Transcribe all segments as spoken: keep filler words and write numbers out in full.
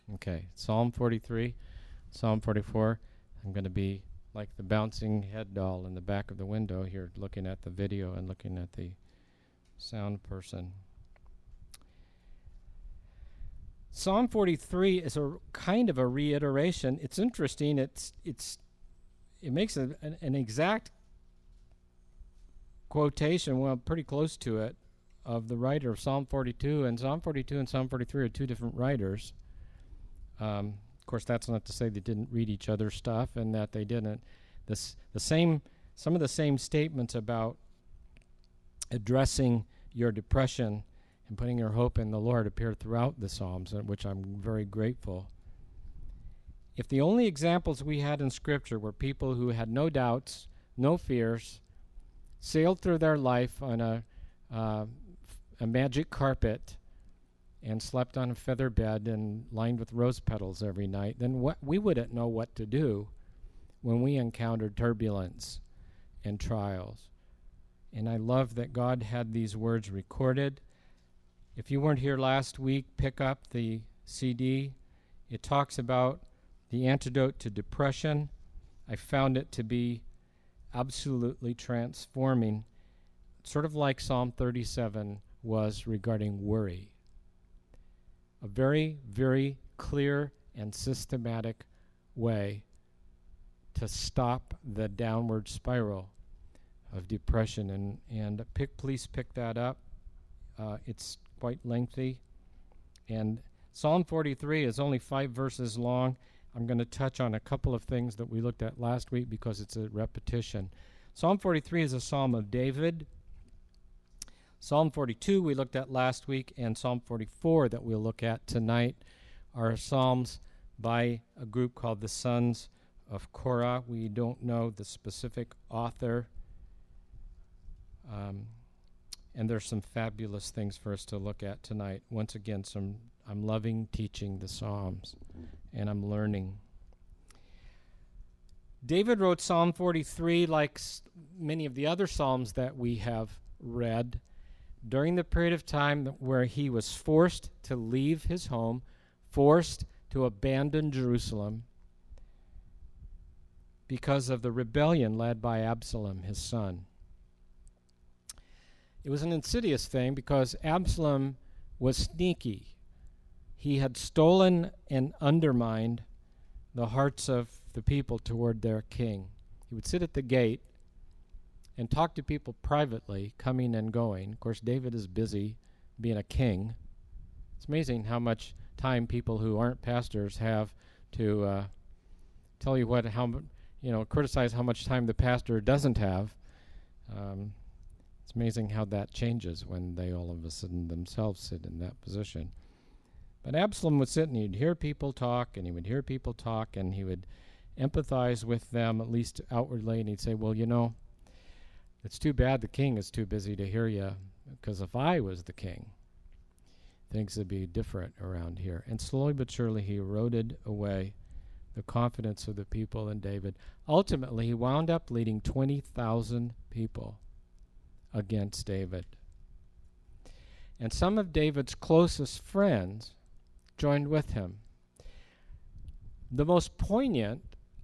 Okay, Psalm forty-three, Psalm forty-four. I'm going to be like the bouncing head doll in the back of the window here, looking at the video and looking at the sound person. Psalm forty-three is a kind of a reiteration. It's interesting. It's it's it makes a, an, an exact quotation, well, pretty close to it, of the writer of Psalm forty-two. And Psalm forty-two and Psalm forty-three are two different writers. Um, of course, that's not to say they didn't read each other's stuff and that they didn't. This the same some of the same statements about addressing your depression and putting your hope in the Lord appear throughout the Psalms, which I'm very grateful. If the only examples we had in Scripture were people who had no doubts, no fears, sailed through their life on a, uh, a magic carpet and slept on a feather bed and lined with rose petals every night, then what, we wouldn't know what to do when we encountered turbulence and trials. And I love that God had these words recorded. If you weren't here last week, pick up the C D. It talks about the antidote to depression. I found it to be absolutely transforming, sort of like Psalm thirty-seven was regarding worry. A very, very clear and systematic way to stop the downward spiral of depression. And, and pick, please pick that up. Uh, it's quite lengthy. And Psalm forty-three is only five verses long. I'm going to touch on a couple of things that we looked at last week because it's a repetition. Psalm forty-three is a psalm of David. Psalm forty-two we looked at last week, and Psalm forty-four that we'll look at tonight are psalms by a group called the Sons of Korah. We don't know the specific author. Um, and there's some fabulous things for us to look at tonight. Once again, some I'm loving teaching the Psalms, and I'm learning. David wrote Psalm forty-three, like s- many of the other Psalms that we have read, during the period of time that where he was forced to leave his home, forced to abandon Jerusalem because of the rebellion led by Absalom, his son. It was an insidious thing because Absalom was sneaky. He had stolen and undermined the hearts of the people toward their king. He would sit at the gate and talk to people privately, coming and going. Of course, David is busy being a king. It's amazing how much time people who aren't pastors have to uh, tell you what, how, you know, criticize how much time the pastor doesn't have. Um, it's amazing how that changes when they all of a sudden themselves sit in that position. But Absalom would sit and he'd hear people talk, and he would hear people talk, and he would empathize with them, at least outwardly, and he'd say, well, you know, it's too bad the king is too busy to hear you, because if I was the king, things would be different around here. And slowly but surely he eroded away the confidence of the people in David. Ultimately, he wound up leading twenty thousand people against David. And some of David's closest friends joined with him. The most poignant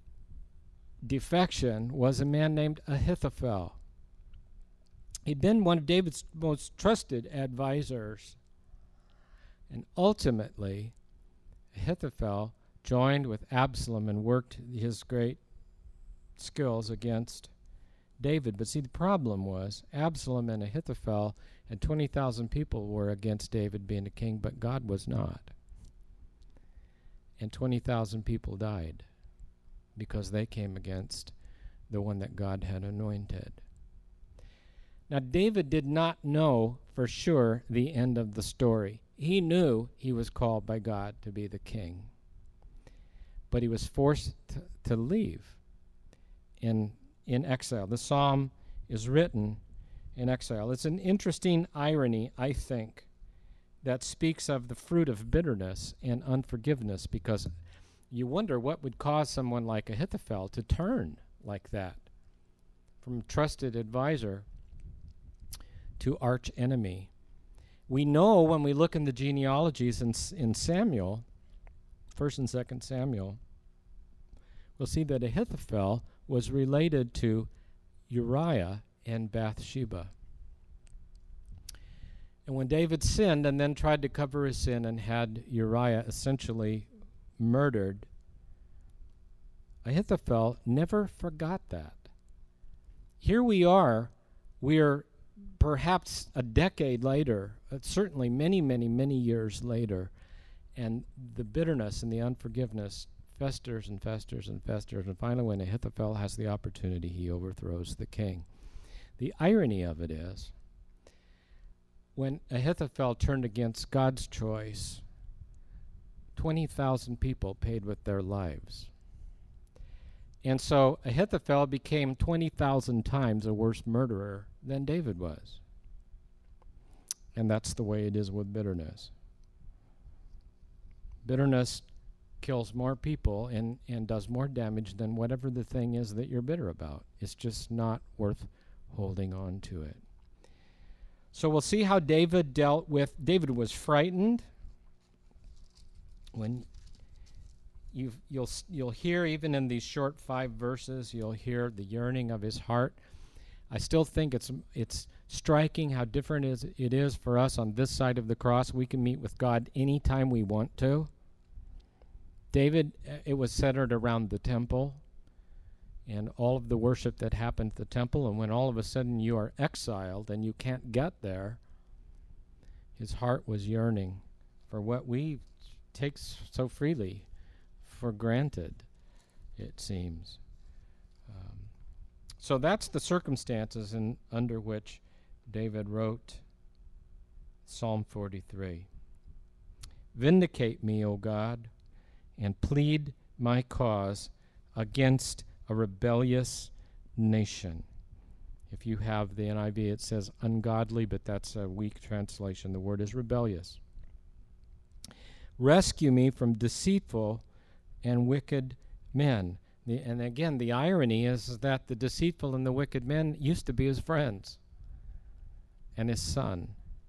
defection was a man named Ahithophel. He'd been one of David's most trusted advisors. And ultimately, Ahithophel joined with Absalom and worked his great skills against David. But see, the problem was Absalom and Ahithophel and twenty thousand people were against David being a king, but God was not. And twenty thousand people died because they came against the one that God had anointed. Now, David did not know for sure the end of the story. He knew he was called by God to be the king, but he was forced to, to leave in, in exile. The psalm is written in exile. It's an interesting irony, I think, that speaks of the fruit of bitterness and unforgiveness, because you wonder what would cause someone like Ahithophel to turn like that from trusted advisor to arch enemy. We know when we look in the genealogies in, in Samuel First and Second Samuel, we'll see that Ahithophel was related to Uriah and Bathsheba. And when David sinned and then tried to cover his sin and had Uriah essentially murdered, Ahithophel never forgot that. Here we are, we're perhaps a decade later, uh, certainly many, many, many years later, and the bitterness and the unforgiveness festers and festers and festers, and finally when Ahithophel has the opportunity, he overthrows the king. The irony of it is, when Ahithophel turned against God's choice, twenty thousand people paid with their lives. And so Ahithophel became twenty thousand times a worse murderer than David was. And that's the way it is with bitterness. Bitterness kills more people and, and does more damage than whatever the thing is that you're bitter about. It's just not worth holding on to it. So we'll see how David dealt with, David was frightened. When you've, you'll you'll hear, even in these short five verses, you'll hear the yearning of his heart. I still think it's it's striking how different is it is for us on this side of the cross. We can meet with God anytime we want to. David, uh, it was centered around the temple and all of the worship that happened at the temple, and when all of a sudden you are exiled and you can't get there, his heart was yearning for what we take so freely for granted, it seems. Um, so that's the circumstances in, under which David wrote Psalm forty-three. Vindicate me, O God, and plead my cause against a rebellious nation. If you have the N I V, it says ungodly, but that's a weak translation. The word is rebellious. Rescue me from deceitful and wicked men. The, and again, the irony is that the deceitful and the wicked men used to be his friends and his son.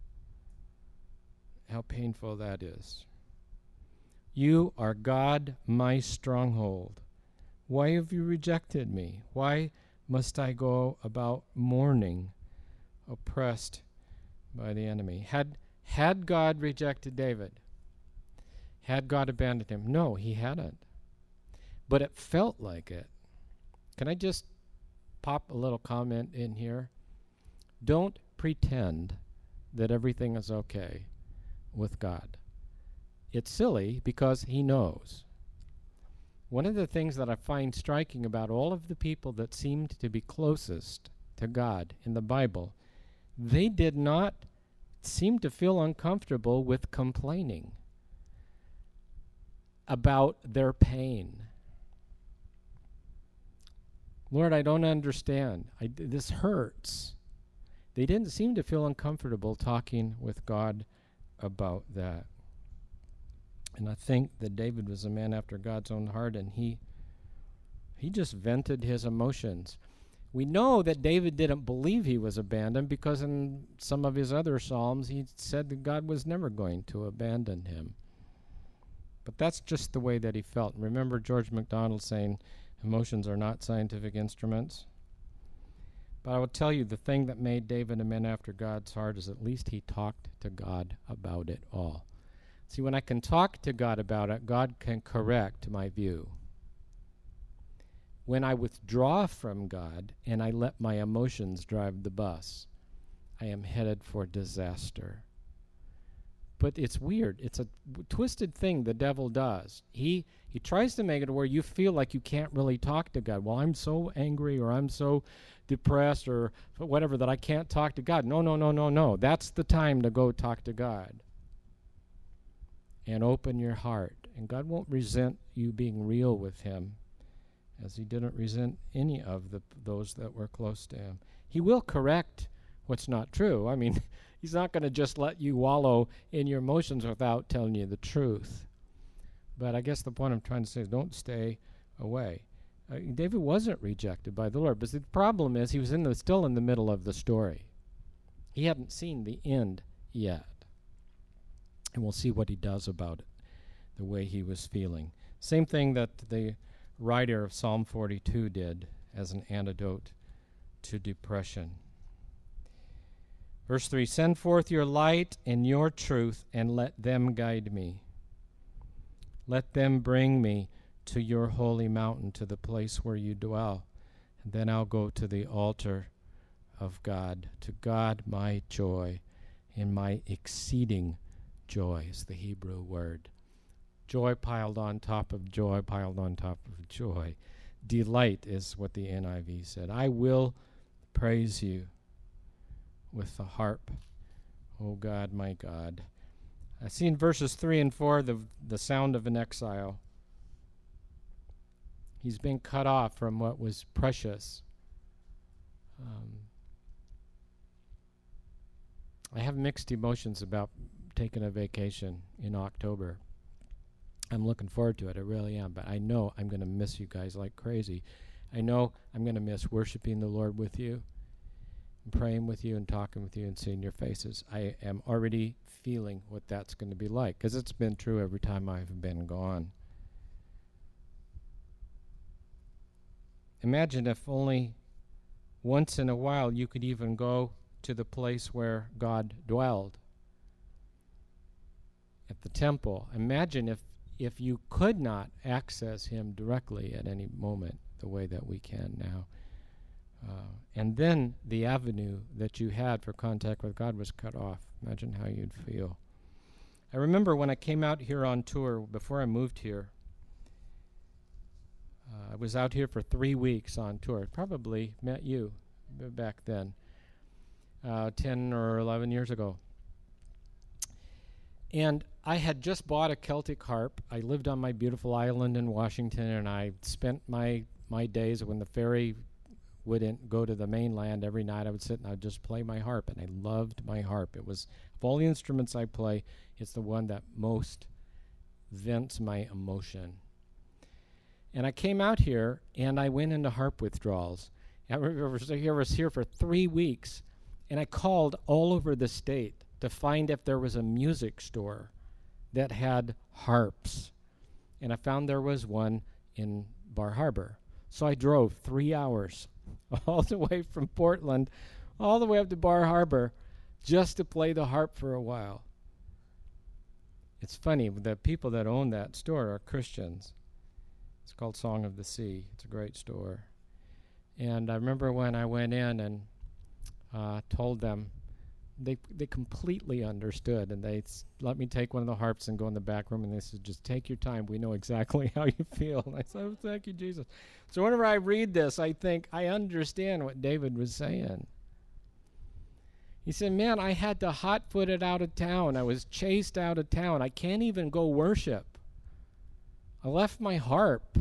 How painful that is. You are God, my stronghold. Why have you rejected me? Why must I go about mourning, oppressed by the enemy? Had, had God rejected David? Had God abandoned him? No, he hadn't. But it felt like it. Can I just pop a little comment in here? Don't pretend that everything is okay with God. It's silly because he knows. One of the things that I find striking about all of the people that seemed to be closest to God in the Bible, they did not seem to feel uncomfortable with complaining about their pain. Lord, I don't understand. I, this hurts. They didn't seem to feel uncomfortable talking with God about that. And I think that David was a man after God's own heart, and he he just vented his emotions. We know that David didn't believe he was abandoned because in some of his other psalms he said that God was never going to abandon him. But that's just the way that he felt. Remember George MacDonald saying, emotions are not scientific instruments? But I will tell you, the thing that made David a man after God's heart is at least he talked to God about it all. See, when I can talk to God about it, God can correct my view. When I withdraw from God and I let my emotions drive the bus, I am headed for disaster. But it's weird. It's a w- twisted thing the devil does. He he tries to make it where you feel like you can't really talk to God. Well, I'm so angry or I'm so depressed or whatever that I can't talk to God. No, no, no, no, no. That's the time to go talk to God. And open your heart. And God won't resent you being real with him, as he didn't resent any of the those that were close to him. He will correct what's not true. I mean, he's not going to just let you wallow in your emotions without telling you the truth. But I guess the point I'm trying to say is don't stay away. Uh, David wasn't rejected by the Lord, but the problem is he was in the, still in the middle of the story. He hadn't seen the end yet. And we'll see what he does about it the way he was feeling. Same thing that the writer of Psalm forty-two did as an antidote to depression. Verse three, send forth your light and your truth, and let them guide me. Let them bring me to your holy mountain, to the place where you dwell. And then I'll go to the altar of God, to God my joy and my exceeding joy is the Hebrew word. Joy piled on top of joy, piled on top of joy. Delight is what the N I V said. I will praise you with the harp, O God, my God. I see in verses three and four the, the sound of an exile. He's been cut off from what was precious. Um, I have mixed emotions about taking a vacation in October. I'm looking forward to it, I really am, but I know I'm going to miss you guys like crazy. I know I'm going to miss worshiping the Lord with you, and praying with you, and talking with you, and seeing your faces. I am already feeling what that's going to be like, because it's been true every time I've been gone. Imagine if only once in a while you could even go to the place where God dwelled, at the temple. Imagine if if you could not access him directly at any moment the way that we can now. Uh, and then the avenue that you had for contact with God was cut off. Imagine how you'd feel. I remember when I came out here on tour, before I moved here, uh, I was out here for three weeks on tour. Probably met you b- back then, uh, ten or eleven years ago. And I had just bought a Celtic harp. I lived on my beautiful island in Washington, and I spent my, my days when the ferry wouldn't go to the mainland every night. I would sit and I would just play my harp, and I loved my harp. It was, of all the instruments I play, it's the one that most vents my emotion. And I came out here, and I went into harp withdrawals. I was here, I was here for three weeks, and I called all over the state to find if there was a music store that had harps. And I found there was one in Bar Harbor. So I drove three hours all the way from Portland all the way up to Bar Harbor just to play the harp for a while. It's funny, the people that own that store are Christians. It's called Song of the Sea. It's a great store. And I remember when I went in and uh, told them, They they completely understood, and they s- let me take one of the harps and go in the back room, and they said, just take your time. We know exactly how you feel. And I said, oh, thank you, Jesus. So whenever I read this, I think, I understand what David was saying. He said, man, I had to hot-foot it out of town. I was chased out of town. I can't even go worship. I left my harp.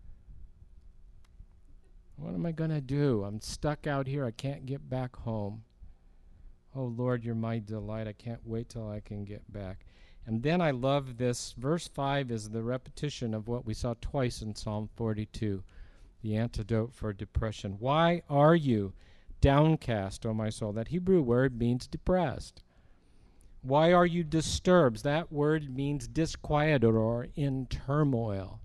What am I going to do? I'm stuck out here. I can't get back home. Oh, Lord, you're my delight. I can't wait till I can get back. And then I love this. Verse five is the repetition of what we saw twice in Psalm forty-two, the antidote for depression. Why are you downcast, O my soul? That Hebrew word means depressed. Why are you disturbed? That word means disquieted or in turmoil.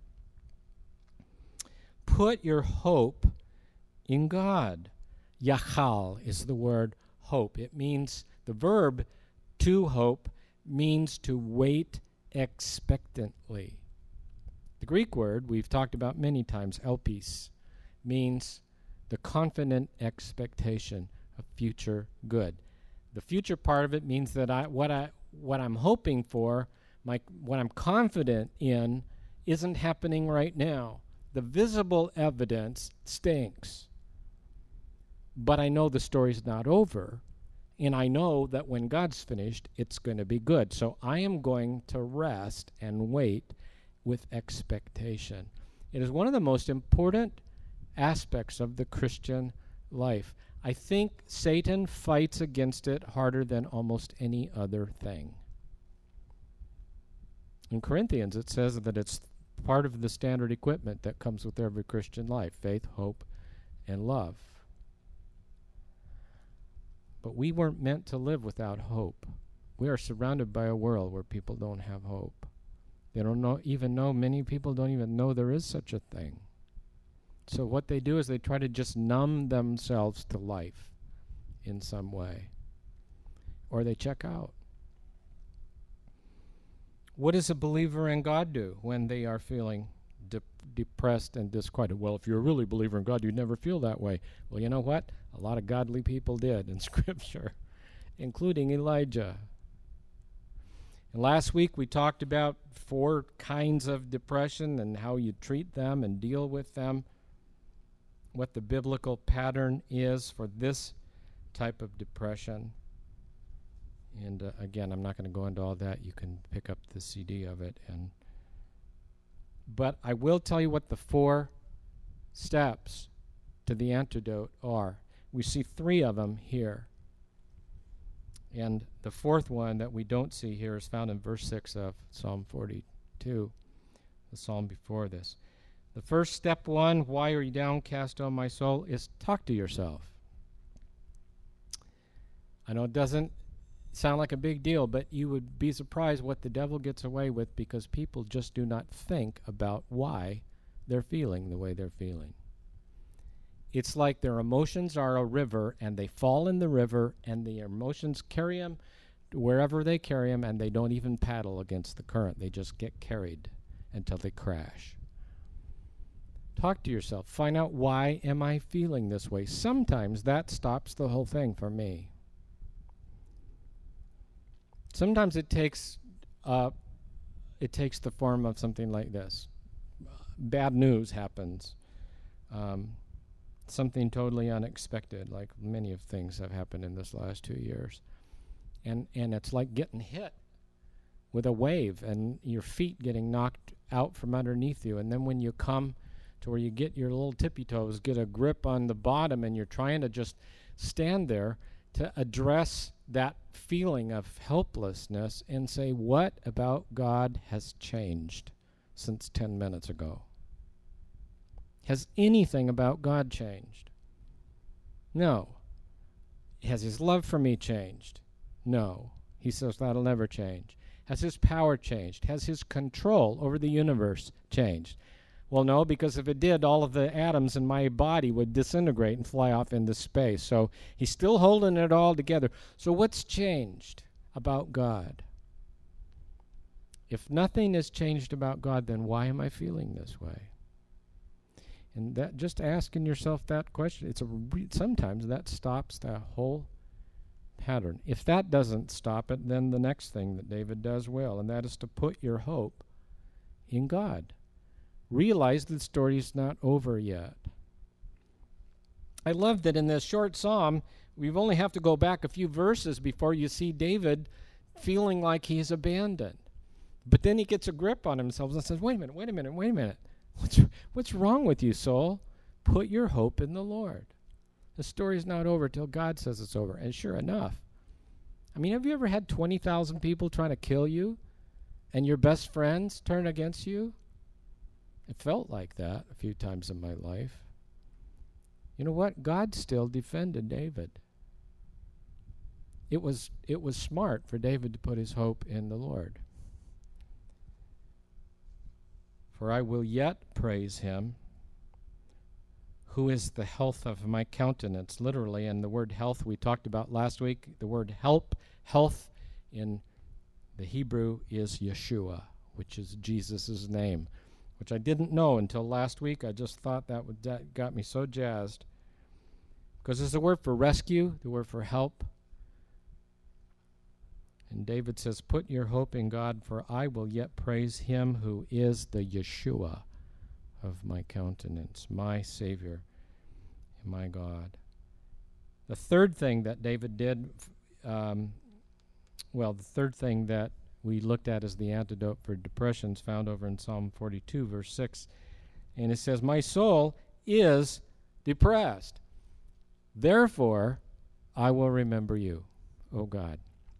Put your hope in God. Yachal is the word hope. It means, the verb to hope means to wait expectantly. The Greek word we've talked about many times, elpis, means the confident expectation of future good. The future part of it means that I what I what I'm hoping for, my what I'm confident in, isn't happening right now. The visible evidence stinks. But I know the story's not over, and I know that when God's finished, it's going to be good. So I am going to rest and wait with expectation. It is one of the most important aspects of the Christian life. I think Satan fights against it harder than almost any other thing. In Corinthians, it says that it's part of the standard equipment that comes with every Christian life: faith, hope, and love. But we weren't meant to live without hope. We are surrounded by a world where people don't have hope. They don't know, even know, many people don't even know there is such a thing. So what they do is they try to just numb themselves to life in some way, or they check out. What does a believer in God do when they are feeling de- depressed and disquieted? Well, if you're a really believer in God, you'd never feel that way. Well, you know what? A lot of godly people did in Scripture, including Elijah. And last week we talked about four kinds of depression and how you treat them and deal with them, what the biblical pattern is for this type of depression. And uh, again, I'm not going to go into all that. You can pick up the C D of it. And but I will tell you what the four steps to the antidote are. We see three of them here. And the fourth one that we don't see here is found in verse six of Psalm forty-two, the psalm before this. The first step one, why are you downcast, O my soul, is talk to yourself. I know it doesn't sound like a big deal, but you would be surprised what the devil gets away with because people just do not think about why they're feeling the way they're feeling. It's like their emotions are a river, and they fall in the river, and the emotions carry them wherever they carry them, and they don't even paddle against the current. They just get carried until they crash. Talk to yourself. Find out, why am I feeling this way? Sometimes that stops the whole thing for me. Sometimes it takes uh, it takes the form of something like this. Bad news happens. Um, something totally unexpected, like many of things have happened in this last two years. And and it's like getting hit with a wave and your feet getting knocked out from underneath you. And then when you come to where you get your little tippy toes, get a grip on the bottom, and you're trying to just stand there to address that feeling of helplessness and say, what about God has changed since ten minutes ago? Has anything about God changed? No. Has his love for me changed? No. He says that'll never change. Has his power changed? Has his control over the universe changed? Well, no, because if it did, all of the atoms in my body would disintegrate and fly off into space. So he's still holding it all together. So what's changed about God? If nothing has changed about God, then why am I feeling this way? And that, just asking yourself that question, it's a re- sometimes that stops that whole pattern. If that doesn't stop it, then the next thing that David does will, and that is to put your hope in God. Realize the story is not over yet. I love that in this short psalm, we only have to go back a few verses before you see David feeling like he's abandoned. But then he gets a grip on himself and says, wait a minute, wait a minute, wait a minute. What's, what's wrong with you, soul? Put your hope in the Lord. The story's not over till God says it's over. And sure enough, I mean, have you ever had twenty thousand people trying to kill you and your best friends turn against you? It felt like that a few times in my life. You know what? God still defended David. It was, it was smart for David to put his hope in the Lord. For I will yet praise him, who is the health of my countenance, literally. And the word health we talked about last week, the word help, health in the Hebrew is Yeshua, which is Jesus' name, which I didn't know until last week. I just thought that, would, that got me so jazzed. Because it's the word for rescue, the word for help. And David says, put your hope in God, for I will yet praise him who is the Yeshua of my countenance, my Savior and my God. The third thing that David did, um, well, the third thing that we looked at as the antidote for depression is found over in Psalm forty-two, verse six. And it says, my soul is depressed. Therefore, I will remember you, O God.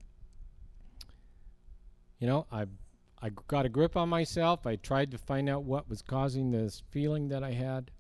You know, I I got a grip on myself. I tried to find out what was causing this feeling that I had.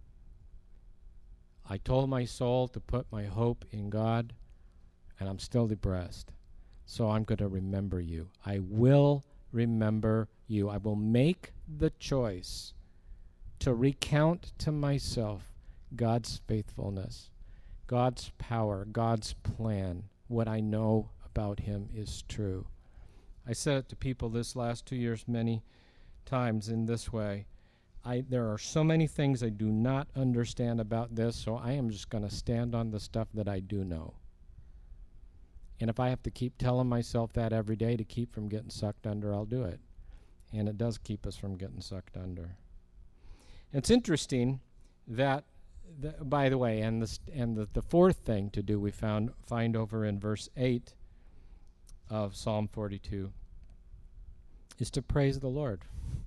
I told my soul to put my hope in God, and I'm still depressed. So I'm going to remember you. I will remember you. I will make the choice to recount to myself God's faithfulness, God's power, God's plan. What I know about him is true. I said it to people this last two years many times in this way. I, there are so many things I do not understand about this, so I am just going to stand on the stuff that I do know. And if I have to keep telling myself that every day to keep from getting sucked under, I'll do it. And it does keep us from getting sucked under. It's interesting that, the, by the way, and, this, and the, the fourth thing to do we found find over in verse eight of Psalm forty-two is to praise the Lord.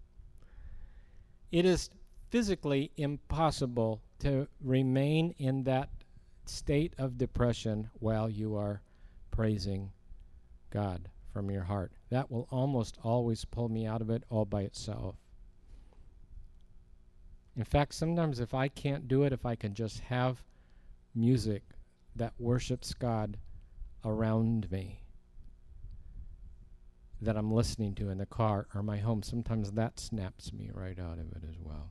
It is physically impossible to remain in that state of depression while you are praising God from your heart. That will almost always pull me out of it all by itself. In fact, sometimes if I can't do it, if I can just have music that worships God around me, that I'm listening to in the car or my home, sometimes that snaps me right out of it as well.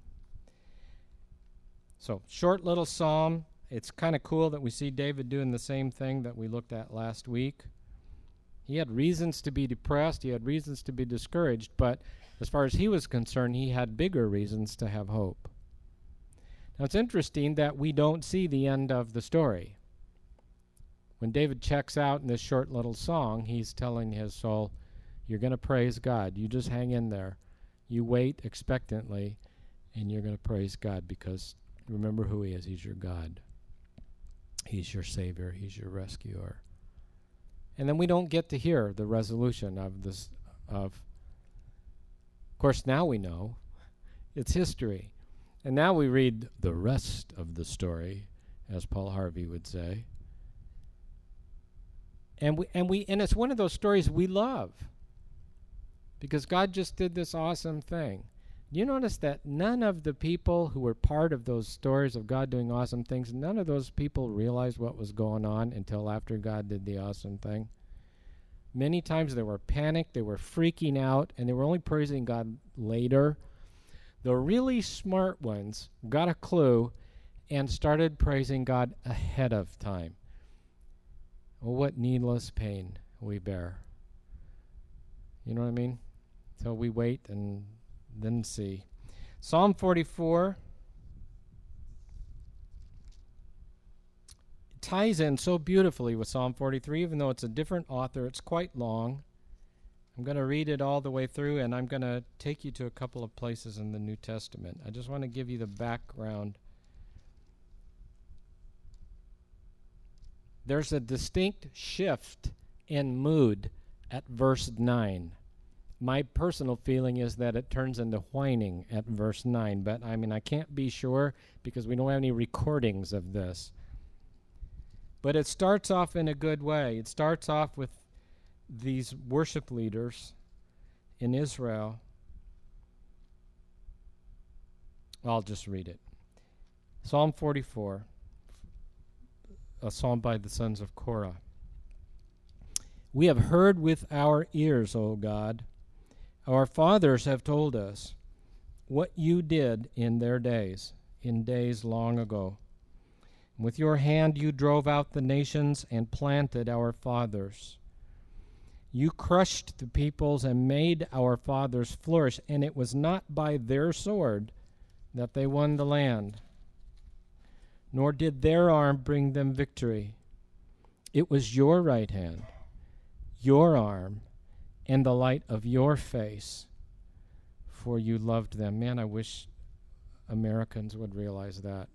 So, short little psalm. It's kind of cool that we see David doing the same thing that we looked at last week. He had reasons to be depressed. He had reasons to be discouraged. But as far as he was concerned, he had bigger reasons to have hope. Now, it's interesting that we don't see the end of the story. When David checks out in this short little song, he's telling his soul, you're going to praise God. You just hang in there. You wait expectantly, and you're going to praise God because remember who he is. He's your God. He's your Savior. He's your rescuer. And then we don't get to hear the resolution of this. Of, of course, now we know. It's history. And now we read the rest of the story, as Paul Harvey would say. And we and we and it's one of those stories we love. Because God just did this awesome thing. You notice that none of the people who were part of those stories of God doing awesome things, none of those people realized what was going on until after God did the awesome thing. Many times they were panicked, they were freaking out, and they were only praising God later. The really smart ones got a clue and started praising God ahead of time. Oh, what needless pain we bear. You know what I mean? So we wait and then see. Psalm forty-four ties in so beautifully with Psalm forty-three, even though it's a different author. It's quite long. I'm going to read it all the way through, and I'm going to take you to a couple of places in the New Testament. I just want to give you the background. There's a distinct shift in mood at verse nine. My personal feeling is that it turns into whining at verse nine, but I mean, I can't be sure because we don't have any recordings of this. But it starts off in a good way. It starts off with these worship leaders in Israel. I'll just read it. Psalm forty-four, a psalm by the sons of Korah. We have heard with our ears, O God. Our fathers have told us what you did in their days, in days long ago. With your hand you drove out the nations and planted our fathers. You crushed the peoples and made our fathers flourish, and it was not by their sword that they won the land, nor did their arm bring them victory. It was your right hand, your arm, and the light of your face, for you loved them. Man, I wish Americans would realize that.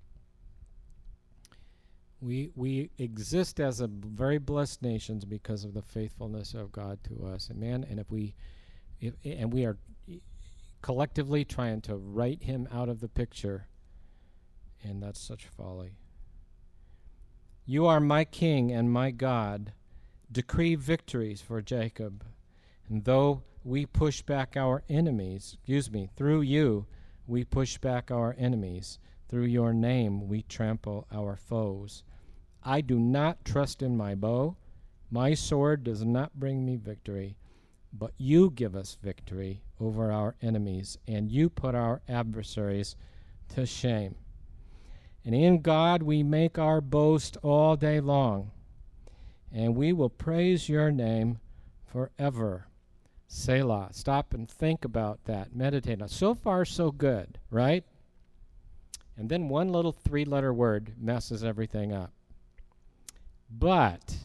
We we exist as a very blessed nation because of the faithfulness of God to us. And man, and if we if, and we are collectively trying to write him out of the picture, and that's such folly. You are my king and my God. Decree victories for Jacob. And though we push back our enemies, excuse me, through you, we push back our enemies. Through your name, we trample our foes. I do not trust in my bow. My sword does not bring me victory. but you give us victory over our enemies, and you put our adversaries to shame. And in God we make our boast all day long, and we will praise your name forever. Selah. Stop and think about that. Meditate on it. So far, so good, right? And then one little three-letter word messes everything up. But,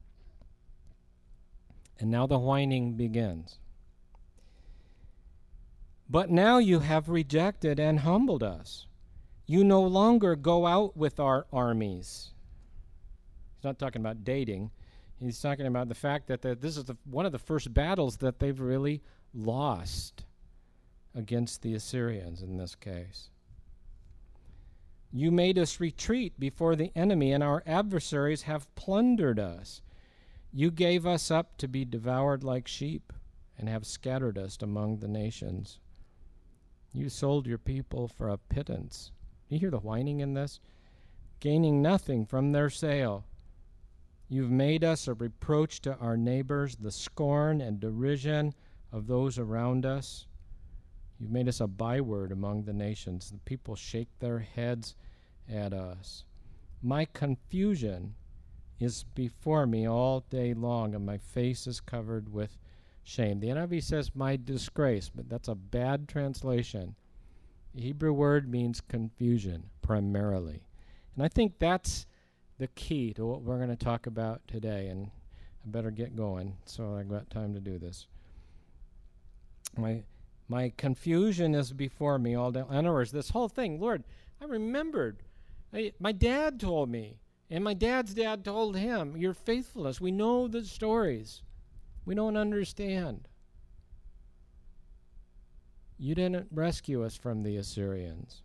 and now the whining begins. But now you have rejected and humbled us. You no longer go out with our armies. He's not talking about dating. He's talking about the fact that the, this is the, one of the first battles that they've really lost against the Assyrians in this case. You made us retreat before the enemy, and our adversaries have plundered us. You gave us up to be devoured like sheep, and have scattered us among the nations. You sold your people for a pittance. You hear the whining in this? Gaining nothing from their sale. You've made us a reproach to our neighbors, the scorn and derision of those around us. You've made us a byword among the nations. The people shake their heads at us. My confusion is before me all day long, and my face is covered with shame. The N I V says my disgrace, but that's a bad translation. The Hebrew word means confusion, primarily. And I think that's the key to what we're going to talk about today, and I better get going so I've got time to do this. My my confusion is before me all day. In other words, this whole thing, Lord, I remembered. I, my dad told me, and my dad's dad told him, your faithfulness. We know the stories. We don't understand. You didn't rescue us from the Assyrians.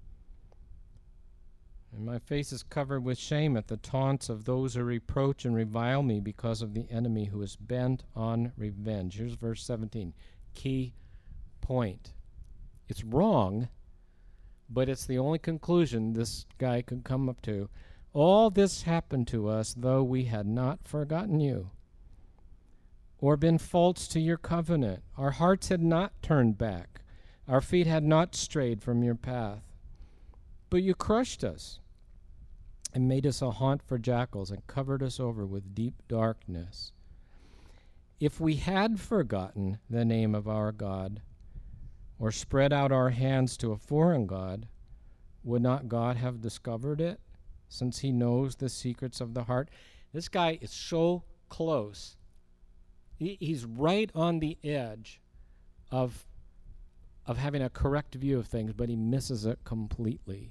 And my face is covered with shame at the taunts of those who reproach and revile me because of the enemy who is bent on revenge. Here's verse seventeen. Key point. It's wrong, but it's the only conclusion this guy could come up to. All this happened to us, though we had not forgotten you or been false to your covenant. Our hearts had not turned back. Our feet had not strayed from your path. But you crushed us and made us a haunt for jackals and covered us over with deep darkness. If we had forgotten the name of our God or spread out our hands to a foreign god, would not God have discovered it, since he knows the secrets of the heart? This guy is so close. He, he's right on the edge of, of having a correct view of things, but he misses it completely.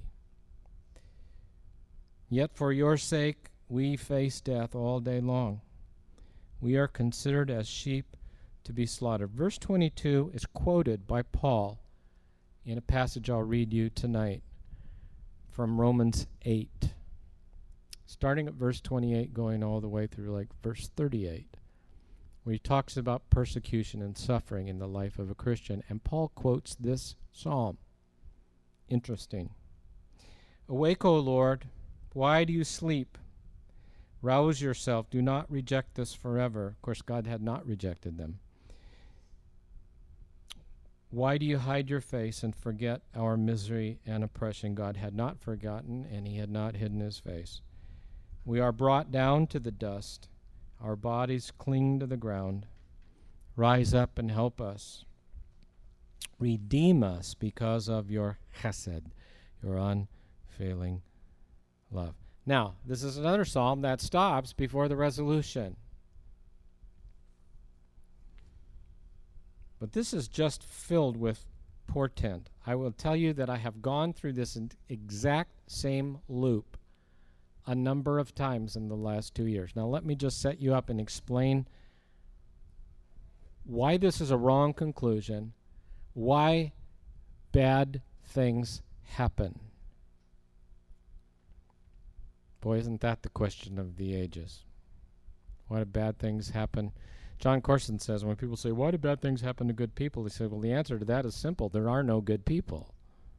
Yet for your sake we face death all day long. We are considered as sheep to be slaughtered. Verse twenty-two is quoted by Paul in a passage I'll read you tonight from Romans eight, starting at verse twenty-eight, going all the way through like verse thirty-eight, where he talks about persecution and suffering in the life of a Christian. And Paul quotes this psalm. Interesting. Awake, O Lord, why do you sleep? Rouse yourself. Do not reject us forever. Of course, God had not rejected them. Why do you hide your face and forget our misery and oppression? God had not forgotten, and he had not hidden his face. We are brought down to the dust. Our bodies cling to the ground. Rise up and help us. Redeem us because of your chesed, your unfailing love. Now, this is another psalm that stops before the resolution. But this is just filled with portent. I will tell you that I have gone through this exact same loop a number of times in the last two years. Now, let me just set you up and explain why this is a wrong conclusion, why bad things happen. Boy, isn't that the question of the ages? Why do bad things happen? John Corson says, when people say, why do bad things happen to good people? He said, well, the answer to that is simple. There are no good people.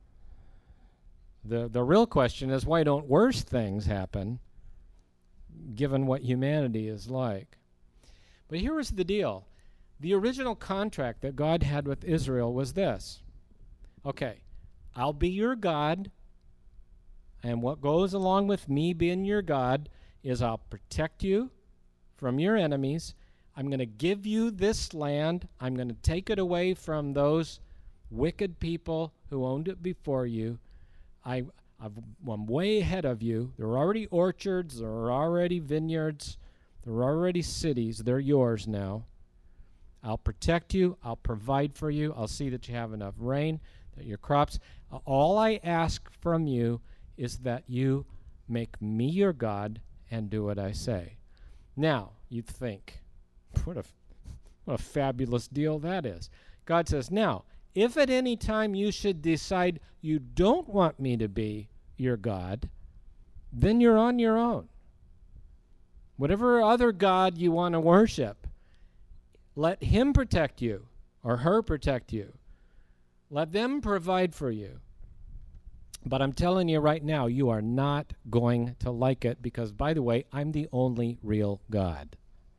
The, the real question is, why don't worse things happen, given what humanity is like? But here is the deal. The original contract that God had with Israel was this. Okay, I'll be your God, and what goes along with me being your God is I'll protect you from your enemies. I'm going to give you this land. I'm going to take it away from those wicked people who owned it before you. I, I've, I'm way ahead of you. There are already orchards. There are already vineyards. There are already cities. They're yours now. I'll protect you. I'll provide for you. I'll see that you have enough rain, that your crops. Uh, all I ask from you is that you make me your God and do what I say. Now, you think, what a, what a fabulous deal that is. God says, now, if at any time you should decide you don't want me to be your God, then you're on your own. Whatever other God you want to worship, let him protect you or her protect you. Let them provide for you. But I'm telling you right now, you are not going to like it because, by the way, I'm the only real God.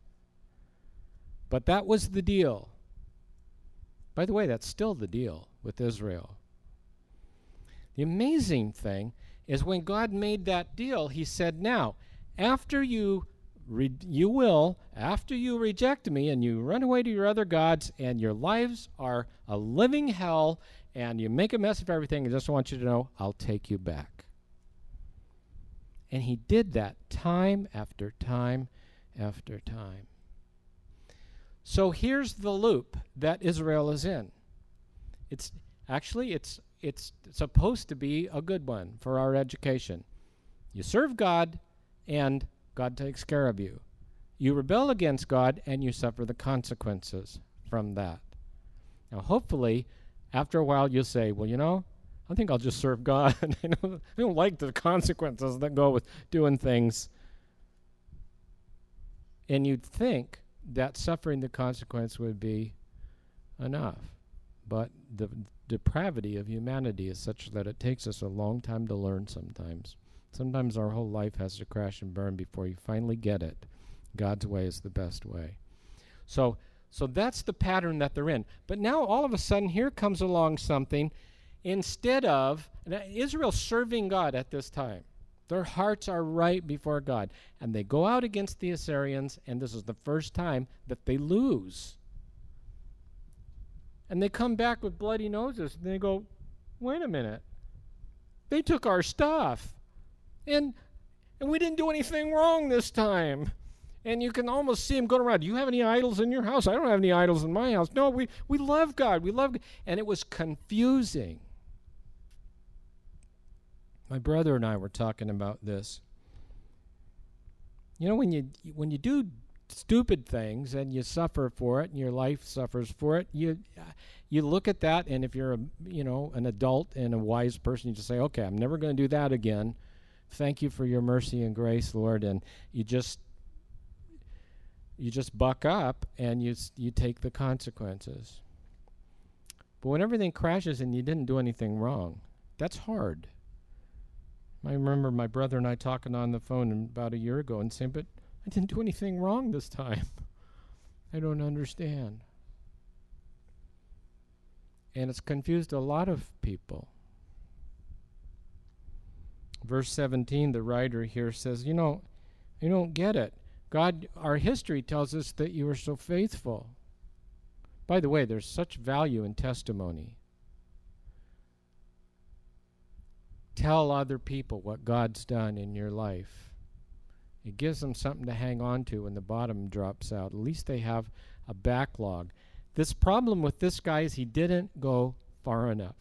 But that was the deal. By the way, that's still the deal with Israel. The amazing thing is when God made that deal, he said, now, after you Re- you will, after you reject me and you run away to your other gods and your lives are a living hell and you make a mess of everything, I just want you to know, I'll take you back. And he did that time after time after time. So here's the loop that Israel is in. It's actually, it's, it's supposed to be a good one for our education. You serve God and God takes care of you. You rebel against God, and you suffer the consequences from that. Now, hopefully, after a while, you'll say, well, you know, I think I'll just serve God. I don't, I don't like the consequences that go with doing things. And you'd think that suffering the consequence would be enough. But the depravity of humanity is such that it takes us a long time to learn sometimes. Sometimes our whole life has to crash and burn before you finally get it. God's way is the best way. So, so that's the pattern that they're in. But now all of a sudden here comes along something. Instead of, Israel serving God at this time. Their hearts are right before God. And they go out against the Assyrians, and this is the first time that they lose. And they come back with bloody noses, and they go, wait a minute. They took our stuff. And and we didn't do anything wrong this time. And you can almost see them going around. Do you have any idols in your house? I don't have any idols in my house. No, we, we love God. We love God. And it was confusing. My brother and I were talking about this. You know, when you when you do stupid things and you suffer for it and your life suffers for it, you you look at that, and if you're a, you know, an adult and a wise person, you just say, okay, I'm never going to do that again. Thank you for your mercy and grace, Lord. And you just you just buck up and you you take the consequences. But when everything crashes and you didn't do anything wrong, that's hard. I remember my brother and I talking on the phone about a year ago and saying, but I didn't do anything wrong this time. I don't understand. And it's confused a lot of people. Verse seventeen, the writer here says, you know, you don't get it. God, our history tells us that you were so faithful. By the way, there's such value in testimony. Tell other people what God's done in your life. It gives them something to hang on to when the bottom drops out. At least they have a backlog. This problem with this guy is he didn't go far enough.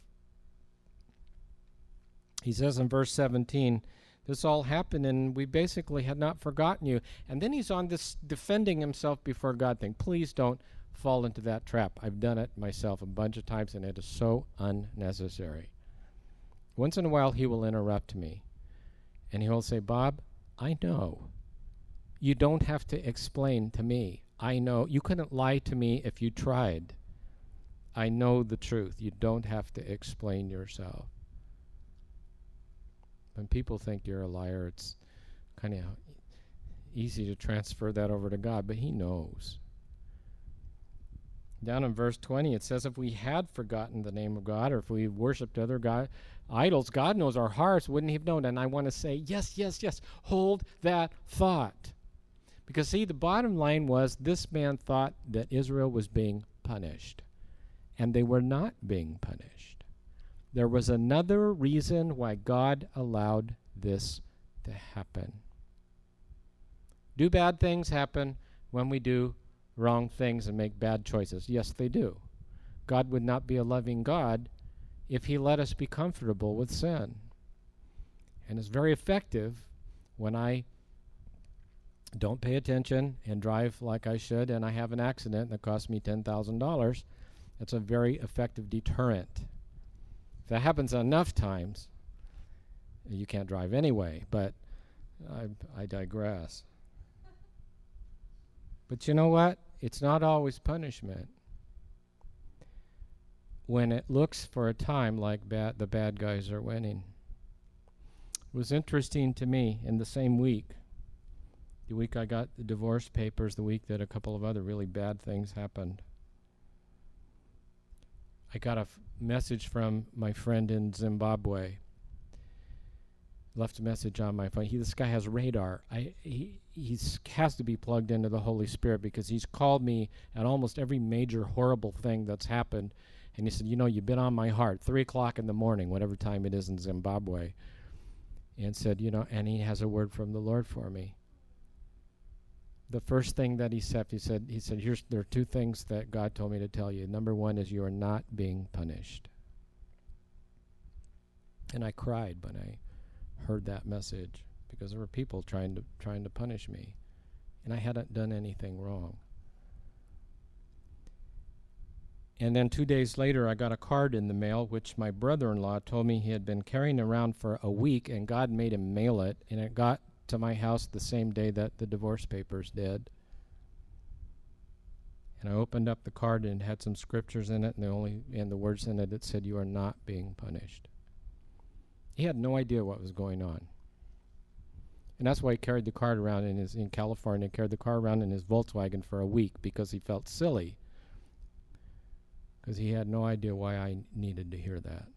He says in verse seventeen, this all happened and we basically had not forgotten you. And then he's on this defending himself before God thing. Please don't fall into that trap. I've done it myself a bunch of times and it is so unnecessary. Once in a while he will interrupt me and he will say, Bob, I know. You don't have to explain to me. I know. You couldn't lie to me if you tried. I know the truth. You don't have to explain yourself. When people think you're a liar, it's kind of easy to transfer that over to God, but he knows. Down in verse twenty, it says, if we had forgotten the name of God, or if we worshipped other God, idols, God knows our hearts, wouldn't he have known? And I want to say, yes, yes, yes, hold that thought. Because, see, the bottom line was this man thought that Israel was being punished, and they were not being punished. There was another reason why God allowed this to happen. Do bad things happen when we do wrong things and make bad choices? Yes, they do. God would not be a loving God if he let us be comfortable with sin. And it's very effective when I don't pay attention and drive like I should and I have an accident that costs me ten thousand dollars. That's a very effective deterrent. If that happens enough times, you can't drive anyway, but I, I digress. But you know what? It's not always punishment. When it looks for a time like bad, the bad guys are winning. It was interesting to me in the same week, the week I got the divorce papers, the week that a couple of other really bad things happened. I got a f- message from my friend in Zimbabwe. Left a message on my phone. He, this guy has radar. I, he he's, has to be plugged into the Holy Spirit because he's called me at almost every major horrible thing that's happened. And he said, you know, you've been on my heart, three o'clock in the morning, whatever time it is in Zimbabwe. And said, you know, and he has a word from the Lord for me. The first thing that he said, he said, he said, here's, there are two things that God told me to tell you. Number one is you are not being punished. And I cried when I heard that message because there were people trying to trying to punish me, and I hadn't done anything wrong. And then two days later, I got a card in the mail, which my brother-in-law told me he had been carrying around for a week, and God made him mail it, and it got to my house the same day that the divorce papers did. And I opened up the card, and it had some scriptures in it, and the only and the words in it that said, "You are not being punished." He had no idea what was going on. And that's why he carried the card around in his in California, carried the car around in his Volkswagen for a week because he felt silly. Because he had no idea why I needed to hear that.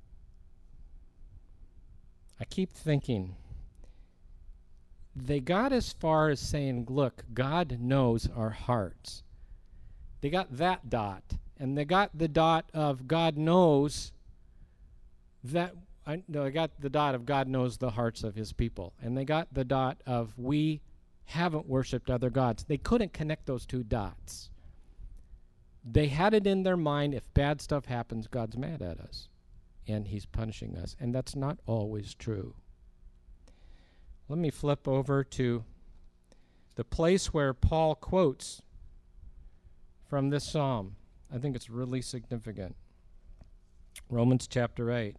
I keep thinking, they got as far as saying, look, God knows our hearts. They got that dot. And they got the dot of God knows that I, no, I got the dot of God knows the hearts of his people. And they got the dot of we haven't worshipped other gods. They couldn't connect those two dots. They had it in their mind, if bad stuff happens, God's mad at us. And he's punishing us. And that's not always true. Let me flip over to the place where Paul quotes from this psalm. I think it's really significant. Romans chapter eight.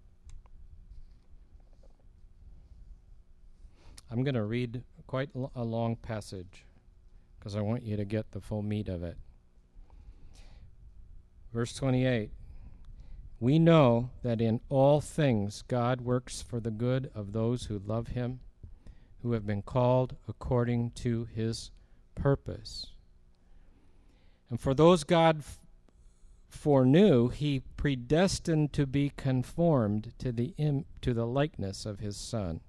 I'm going to read quite l- a long passage because I want you to get the full meat of it. Verse twenty-eight. We know that in all things God works for the good of those who love him, who have been called according to his purpose. And for those God f- foreknew, he predestined to be conformed to the im- to the likeness of his Son.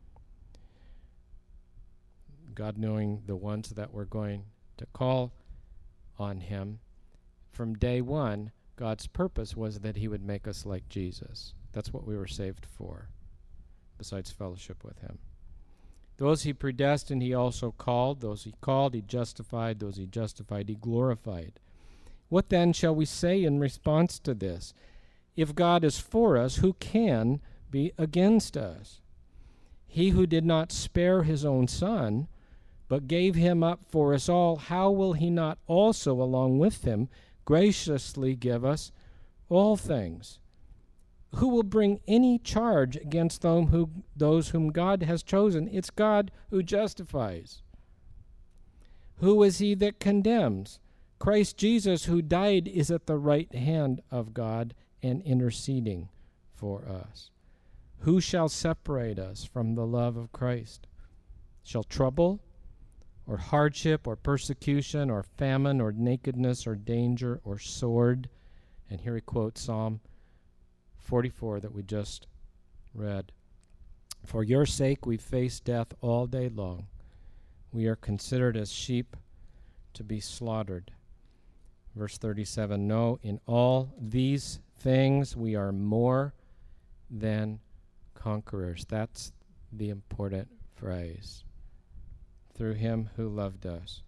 God knowing the ones that were going to call on him, from day one, God's purpose was that he would make us like Jesus. That's what we were saved for, besides fellowship with him. Those he predestined, he also called. Those he called, he justified. Those he justified, he glorified. What then shall we say in response to this? If God is for us, who can be against us? He who did not spare his own Son, but gave him up for us all, how will he not also, along with him, graciously give us all things? Who will bring any charge against them who, those whom God has chosen? It's God who justifies. Who is he that condemns? Christ Jesus, who died, is at the right hand of God and interceding for us. Who shall separate us from the love of Christ? Shall trouble, or hardship, or persecution, or famine, or nakedness, or danger, or sword. And here he quotes Psalm forty-four that we just read. For your sake we face death all day long. We are considered as sheep to be slaughtered. Verse thirty-seven, no, in all these things we are more than conquerors. That's the important phrase. Through him who loved us.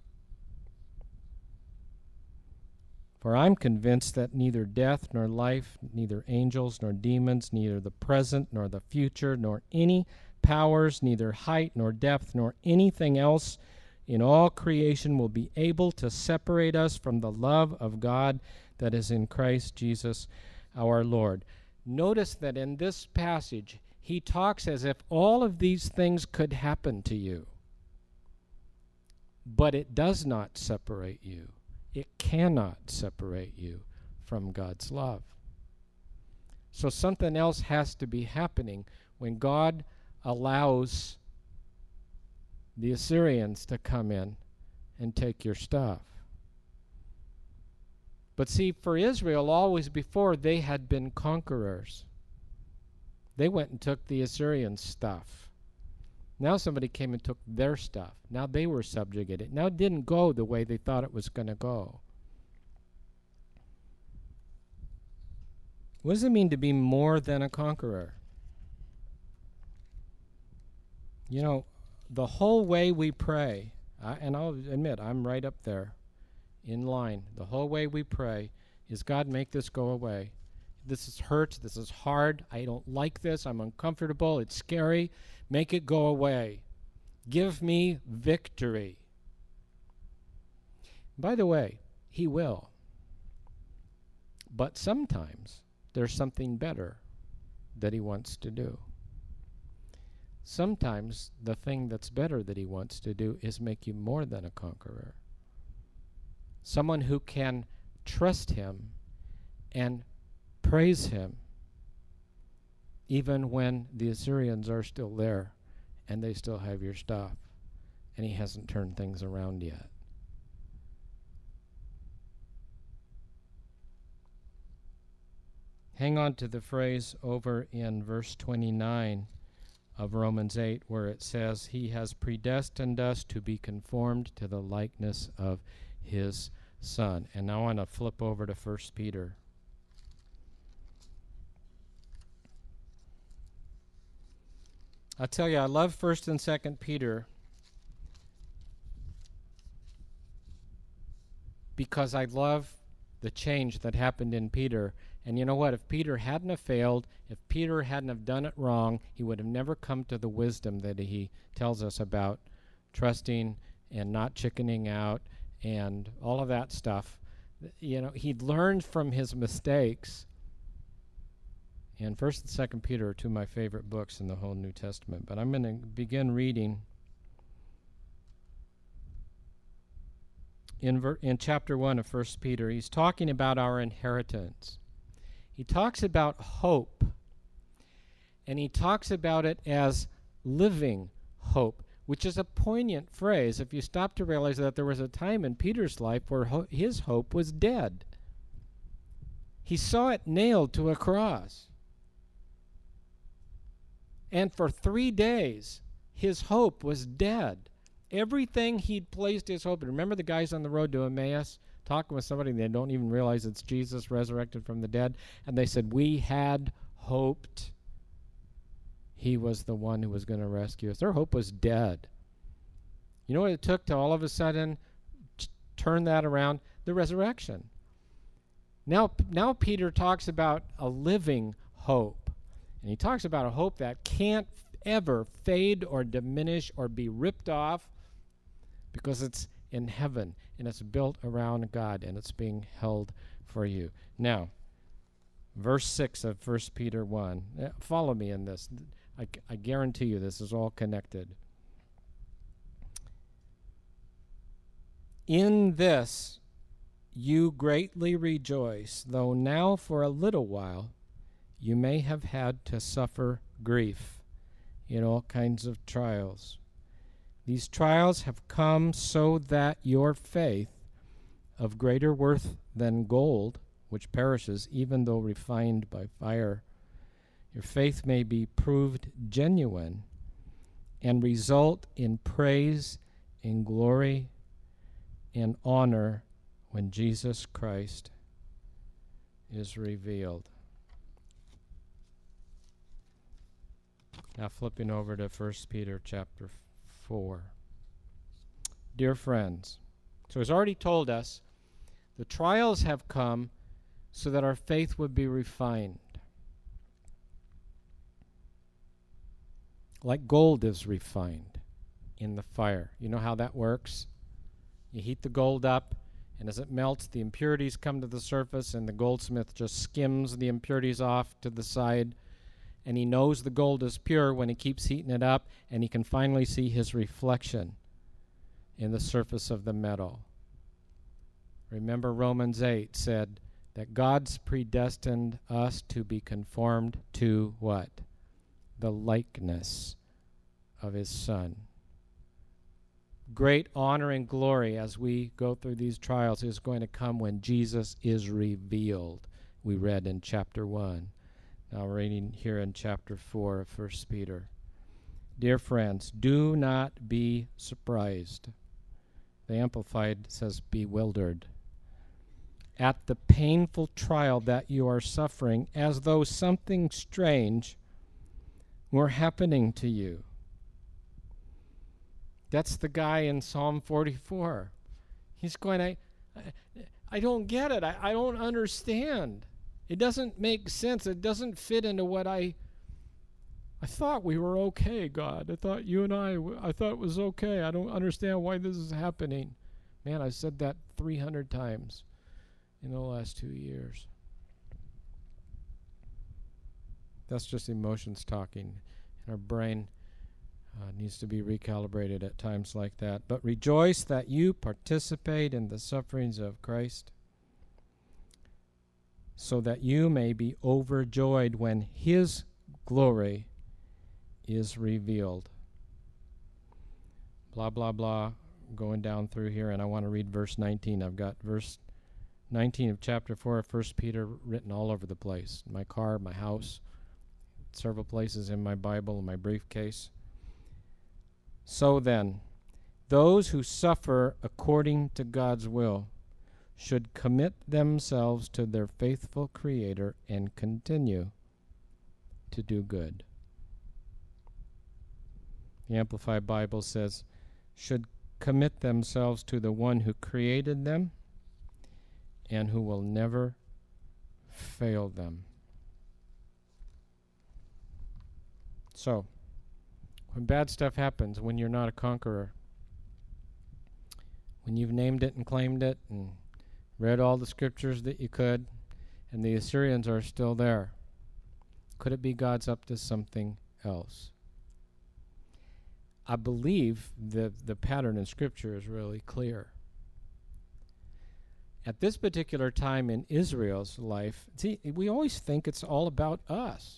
For I'm convinced that neither death nor life, neither angels nor demons, neither the present nor the future, nor any powers, neither height nor depth, nor anything else in all creation will be able to separate us from the love of God that is in Christ Jesus our Lord. Notice that in this passage, he talks as if all of these things could happen to you. But it does not separate you. It cannot separate you from God's love. So something else has to be happening when God allows the Assyrians to come in and take your stuff. But see, for Israel, always before, they had been conquerors. They went and took the Assyrian stuff. Now somebody came and took their stuff. Now they were subjugated. Now it didn't go the way they thought it was going to go. What does it mean to be more than a conqueror? You know, the whole way we pray, I, and I'll admit, I'm right up there in line. The whole way we pray is, God, make this go away. This is hurt. This is hard. I don't like this. I'm uncomfortable. It's scary. Make it go away. Give me victory. By the way, he will. But sometimes there's something better that he wants to do. Sometimes the thing that's better that he wants to do is make you more than a conqueror. Someone who can trust him and praise him even when the Assyrians are still there and they still have your stuff and he hasn't turned things around yet. Hang on to the phrase over in verse twenty-nine of Romans eight where it says, he has predestined us to be conformed to the likeness of his Son. And now I want to flip over to First Peter. I'll tell you, I love First and Second Peter because I love the change that happened in Peter. And you know what? If Peter hadn't have failed, if Peter hadn't have done it wrong, he would have never come to the wisdom that he tells us about trusting and not chickening out and all of that stuff. You know, he'd learned from his mistakes. And First and Second Peter are two of my favorite books in the whole New Testament. But I'm going to begin reading in ver- in chapter one of First Peter. He's talking about our inheritance. He talks about hope, and he talks about it as living hope, which is a poignant phrase if you stop to realize that there was a time in Peter's life where ho- his hope was dead. He saw it nailed to a cross. And for three days, his hope was dead. Everything he'd placed his hope in. Remember the guys on the road to Emmaus talking with somebody and they don't even realize it's Jesus resurrected from the dead? And they said, we had hoped he was the one who was going to rescue us. Their hope was dead. You know what it took to all of a sudden t- turn that around? The resurrection. Now, now Peter talks about a living hope. And he talks about a hope that can't ever fade or diminish or be ripped off because it's in heaven and it's built around God and it's being held for you. Now, verse six of First Peter one. Uh, follow me in this. I, I guarantee you this is all connected. In this you greatly rejoice, though now for a little while you may have had to suffer grief in all kinds of trials. These trials have come so that your faith, of greater worth than gold, which perishes even though refined by fire, your faith may be proved genuine and result in praise, in glory, in honor when Jesus Christ is revealed. Now flipping over to First Peter chapter four. Dear friends, so he's already told us the trials have come so that our faith would be refined. Like gold is refined in the fire. You know how that works? You heat the gold up, and as it melts, the impurities come to the surface, and the goldsmith just skims the impurities off to the side, and he knows the gold is pure when he keeps heating it up, and he can finally see his reflection in the surface of the metal. Remember, Romans eight said that God's predestined us to be conformed to what? The likeness of his Son. Great honor and glory as we go through these trials is going to come when Jesus is revealed. We read in chapter one. Now reading here in chapter four of First Peter. Dear friends, do not be surprised. The Amplified says bewildered. At the painful trial that you are suffering, as though something strange were happening to you. That's the guy in Psalm forty-four. He's going, I, I, I don't get it. I, I don't understand. It doesn't make sense. It doesn't fit into what I, I thought we were okay, God. I thought you and I, I thought it was okay. I don't understand why this is happening. Man, I said that three hundred times in the last two years. That's just emotions talking. And our brain uh, needs to be recalibrated at times like that. But rejoice that you participate in the sufferings of Christ, so that you may be overjoyed when his glory is revealed. Blah, blah, blah. Going down through here, and I want to read verse nineteen. I've got verse nineteen of chapter four of First Peter written all over the place. My car, my house, several places in my Bible, in my briefcase. So then, those who suffer according to God's will should commit themselves to their faithful Creator and continue to do good. The Amplified Bible says, should commit themselves to the one who created them and who will never fail them. So, when bad stuff happens, when you're not a conqueror, when you've named it and claimed it and read all the scriptures that you could, and the Assyrians are still there, could it be God's up to something else? I believe that the pattern in Scripture is really clear. At this particular time in Israel's life, see, we always think it's all about us.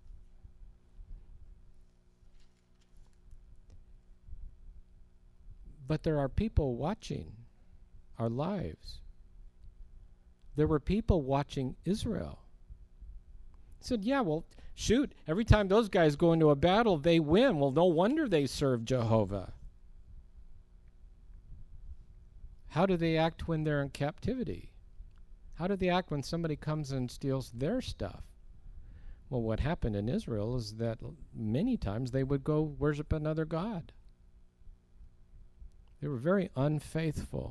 But there are people watching our lives. There were people watching Israel. Said, yeah, well, shoot, every time those guys go into a battle, they win. Well, no wonder they serve Jehovah. How do they act when they're in captivity? How do they act when somebody comes and steals their stuff? Well, what happened in Israel is that many times they would go worship another god. They were very unfaithful.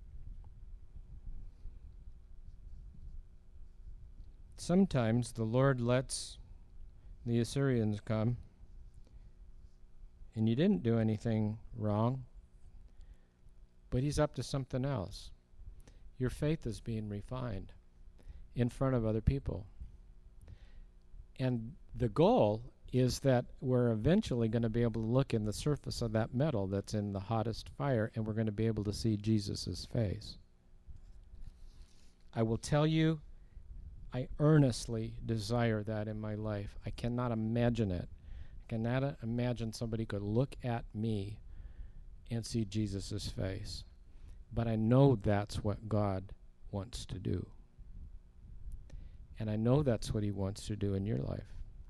Sometimes the Lord lets the Assyrians come, and you didn't do anything wrong, but he's up to something else. Your faith is being refined in front of other people. And the goal is that we're eventually going to be able to look in the surface of that metal that's in the hottest fire, and we're going to be able to see Jesus' face. I will tell you, I earnestly desire that in my life. I cannot imagine it. I cannot imagine somebody could look at me and see Jesus' face. But I know that's what God wants to do. And I know that's what he wants to do in your life.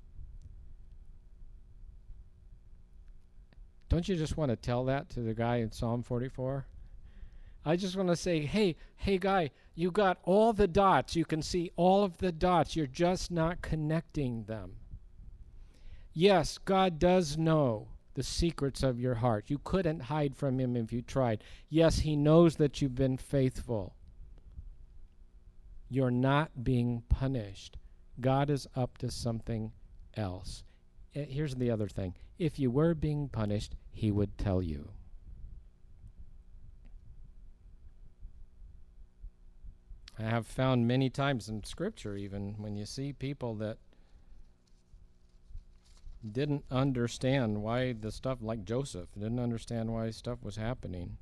Don't you just want to tell that to the guy in Psalm forty-four? I just want to say, hey, hey guy, you got all the dots. You can see all of the dots. You're just not connecting them. Yes, God does know the secrets of your heart. You couldn't hide from him if you tried. Yes, he knows that you've been faithful. You're not being punished. God is up to something else. Uh, here's the other thing. If you were being punished, he would tell you. I have found many times in Scripture, even when you see people that didn't understand why the stuff, like Joseph, didn't understand why stuff was happening.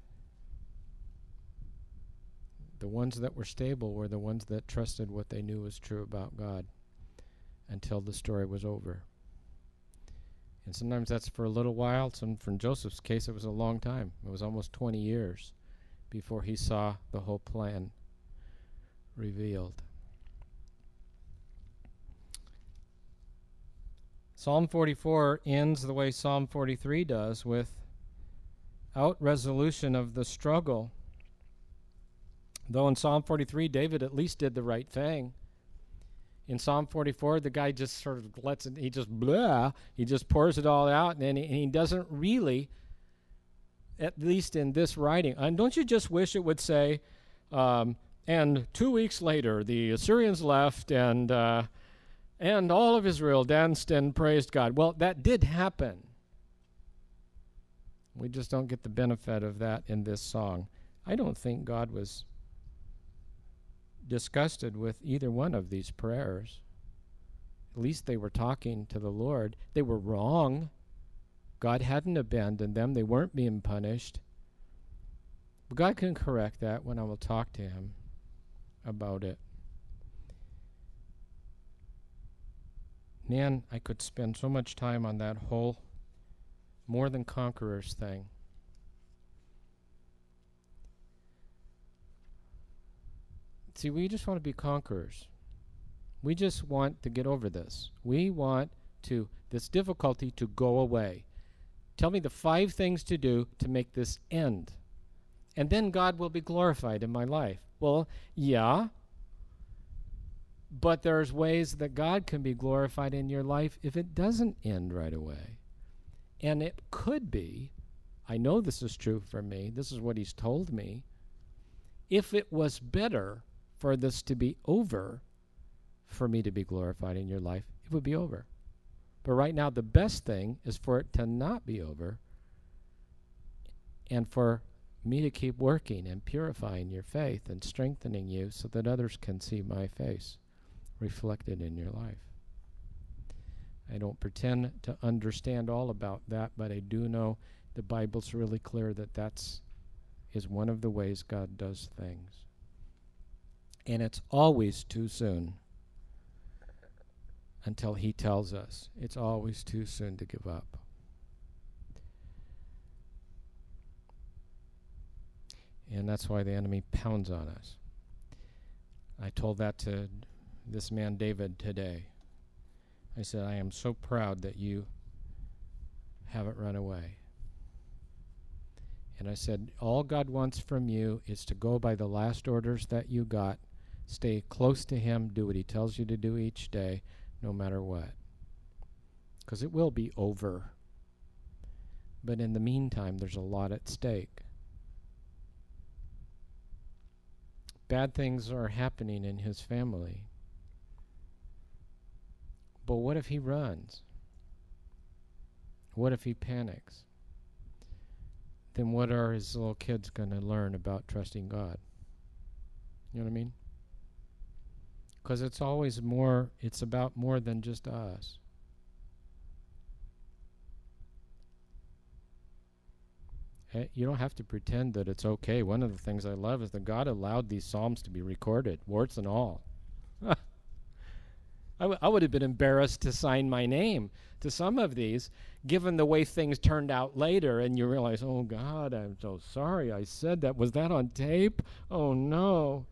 The ones that were stable were the ones that trusted what they knew was true about God until the story was over. And sometimes that's for a little while. Some, for Joseph's case, it was a long time. It was almost twenty years before he saw the whole plan revealed. Psalm forty-four ends the way Psalm forty-three does, without resolution of the struggle. Though in Psalm forty-three, David at least did the right thing. In Psalm forty-four, the guy just sort of lets it, he just blah, he just pours it all out, and he, and he doesn't really, at least in this writing, and don't you just wish it would say, um, and two weeks later, the Assyrians left, and uh, and all of Israel danced and praised God. Well, that did happen. We just don't get the benefit of that in this song. I don't think God was disgusted with either one of these prayers. At least they were talking to the Lord. They were wrong. God hadn't abandoned them. They weren't being punished. But God can correct that when I will talk to him about it. Man, I could spend so much time on that whole more than conquerors thing. See, we just want to be conquerors. We just want to get over this. We want to this difficulty to go away. Tell me the five things to do to make this end. And then God will be glorified in my life. Well, yeah. But there's ways that God can be glorified in your life if it doesn't end right away. And it could be, I know this is true for me, this is what he's told me, if it was better for this to be over, for me to be glorified in your life, it would be over. But right now, the best thing is for it to not be over and for me to keep working and purifying your faith and strengthening you so that others can see my face reflected in your life. I don't pretend to understand all about that, but I do know the Bible's really clear that that's is one of the ways God does things. And it's always too soon until he tells us. It's always too soon to give up. And that's why the enemy pounds on us. I told that to this man David today. I said, I am so proud that you haven't run away. And I said, all God wants from you is to go by the last orders that you got. Stay close to him. Do what he tells you to do each day, no matter what. Because it will be over. But in the meantime, there's a lot at stake. Bad things are happening in his family. But what if he runs? What if he panics? Then what are his little kids going to learn about trusting God? You know what I mean? Because it's always more, it's about more than just us. Hey, you don't have to pretend that it's okay. One of the things I love is that God allowed these Psalms to be recorded, warts and all. I, w- I would have been embarrassed to sign my name to some of these, given the way things turned out later, and you realize, oh God, I'm so sorry I said that. Was that on tape? Oh no.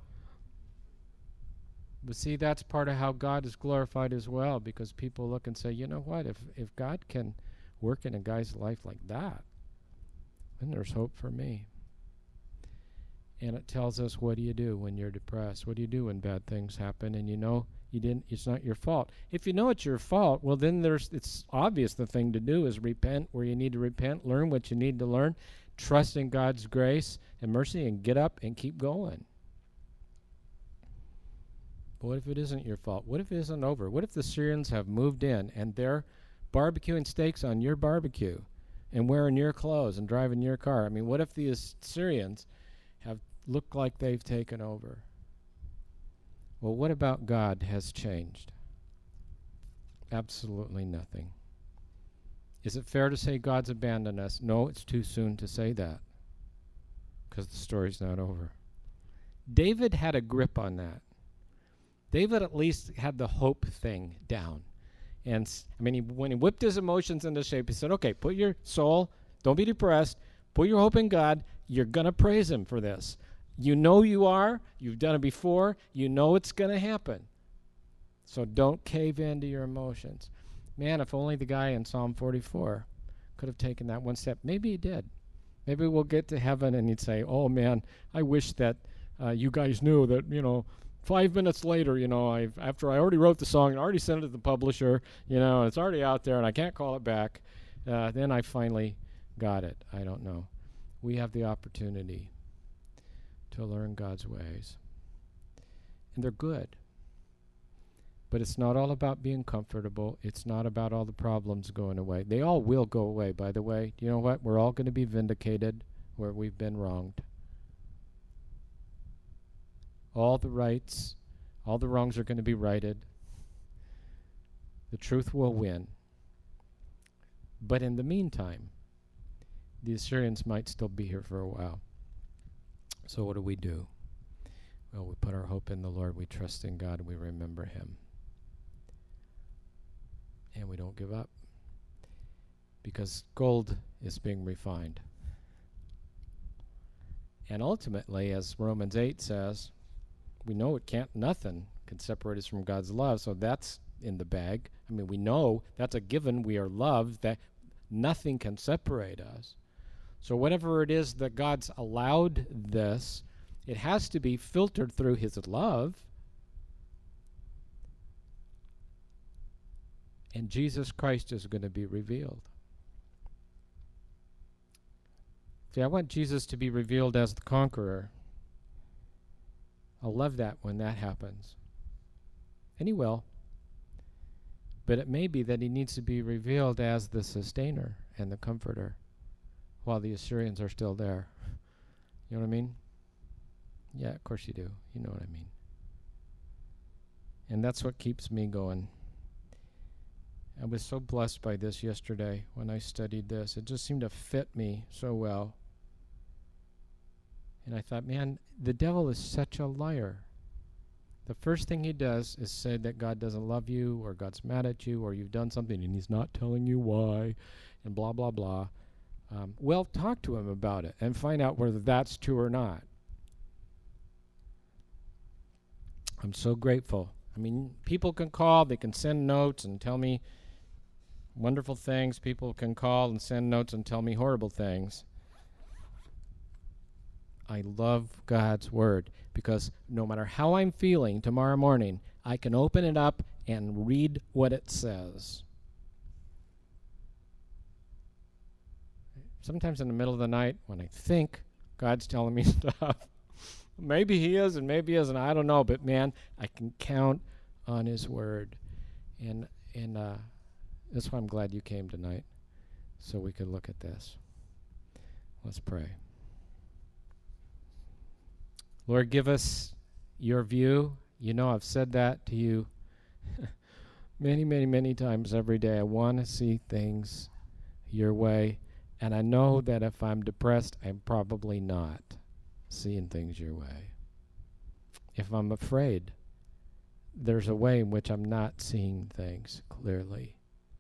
But see, that's part of how God is glorified as well, because people look and say, you know what, if, if God can work in a guy's life like that, then there's hope for me. And it tells us, what do you do when you're depressed? What do you do when bad things happen and you know you didn't, it's not your fault? If you know it's your fault, well then there's, it's obvious the thing to do is repent where you need to repent, learn what you need to learn, trust in God's grace and mercy, and get up and keep going. But what if it isn't your fault? What if it isn't over? What if the Syrians have moved in and they're barbecuing steaks on your barbecue and wearing your clothes and driving your car? I mean, what if the Syrians have looked like they've taken over? Well, what about God has changed? Absolutely nothing. Is it fair to say God's abandoned us? No, it's too soon to say that, because the story's not over. David had a grip on that. David at least had the hope thing down. And s- I mean, he, when he whipped his emotions into shape, he said, okay, put your soul, don't be depressed, put your hope in God. You're going to praise him for this. You know you are. You've done it before. You know it's going to happen. So don't cave into your emotions. Man, if only the guy in Psalm forty-four could have taken that one step. Maybe he did. Maybe we'll get to heaven and he'd say, oh, man, I wish that uh, you guys knew that, you know, five minutes later, you know, I've, after I already wrote the song and already sent it to the publisher, you know, and it's already out there and I can't call it back, uh, then I finally got it. I don't know. We have the opportunity to learn God's ways. And they're good. But it's not all about being comfortable. It's not about all the problems going away. They all will go away, by the way. You know what? We're all going to be vindicated where we've been wronged. All the rights, all the wrongs are going to be righted. The truth will win. But in the meantime, the Assyrians might still be here for a while. So what do we do? Well, we put our hope in the Lord. We trust in God. We remember him. And we don't give up. Because gold is being refined. And ultimately, as Romans eight says, we know it can't, nothing can separate us from God's love. So that's in the bag. I mean, we know that's a given. We are loved, that nothing can separate us. So whatever it is that God's allowed this, it has to be filtered through his love. And Jesus Christ is going to be revealed. See, I want Jesus to be revealed as the conqueror. I'll love that when that happens. And he will. But it may be that he needs to be revealed as the sustainer and the comforter while the Assyrians are still there. You know what I mean? Yeah, of course you do. You know what I mean. And that's what keeps me going. I was so blessed by this yesterday when I studied this. It just seemed to fit me so well. And I thought, man, the devil is such a liar. The first thing he does is say that God doesn't love you, or God's mad at you, or you've done something and he's not telling you why, and blah, blah, blah. Um, well, talk to him about it and find out whether that's true or not. I'm so grateful. I mean, people can call, they can send notes and tell me wonderful things. People can call and send notes and tell me horrible things. I love God's word because no matter how I'm feeling tomorrow morning, I can open it up and read what it says. Sometimes in the middle of the night when I think God's telling me stuff, maybe he is and maybe he isn't, I don't know, but man, I can count on his word. And and uh, that's why I'm glad you came tonight, so we could look at this. Let's pray. Lord, give us your view. You know, I've said that to you many, many, many times every day. I want to see things your way. And I know that if I'm depressed, I'm probably not seeing things your way. If I'm afraid, there's a way in which I'm not seeing things clearly.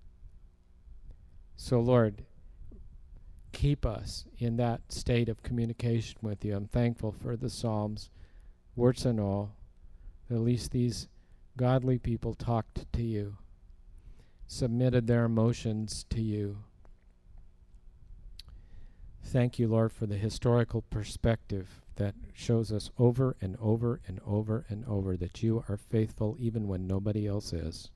So, Lord, keep us in that state of communication with you. I'm thankful for the Psalms, words and all. At least these godly people talked to you, submitted their emotions to you. Thank you, Lord, for the historical perspective that shows us over and over and over and over that you are faithful even when nobody else is.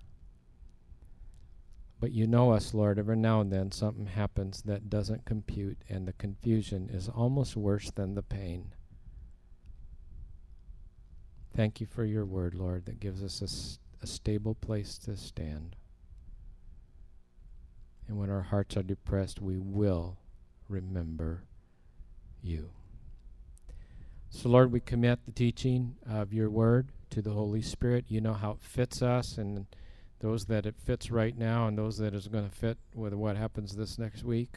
But you know us, Lord. Every now and then something happens that doesn't compute, and the confusion is almost worse than the pain. Thank you for your word, Lord, that gives us a, s- a stable place to stand. And when our hearts are depressed, we will remember you. So, Lord, we commit the teaching of your word to the Holy Spirit. You know how it fits us, and those that it fits right now and those that it's going to fit with what happens this next week.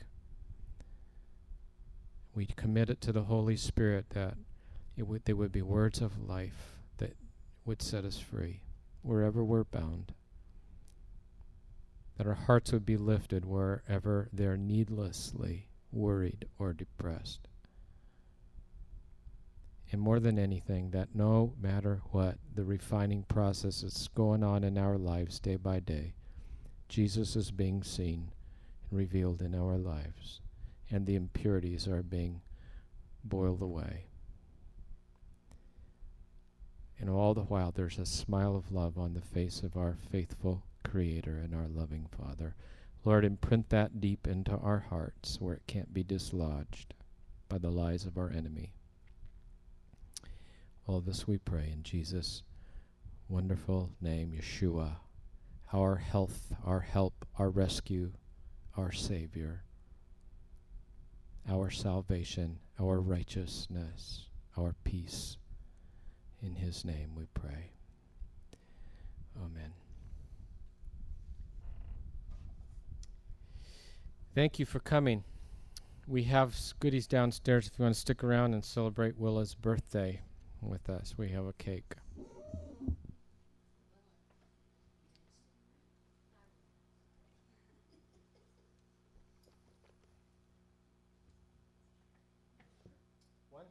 We commit it to the Holy Spirit that it would, they would be words of life that would set us free wherever we're bound. That our hearts would be lifted wherever they're needlessly worried or depressed. And more than anything, that no matter what the refining process that's going on in our lives day by day, Jesus is being seen and revealed in our lives, and the impurities are being boiled away. And all the while, there's a smile of love on the face of our faithful Creator and our loving Father. Lord, imprint that deep into our hearts where it can't be dislodged by the lies of our enemy. All this we pray in Jesus' wonderful name, Yeshua, our health, our help, our rescue, our Savior, our salvation, our righteousness, our peace. In his name we pray. Amen. Thank you for coming. We have goodies downstairs if you want to stick around and celebrate Willa's birthday with us. We have a cake.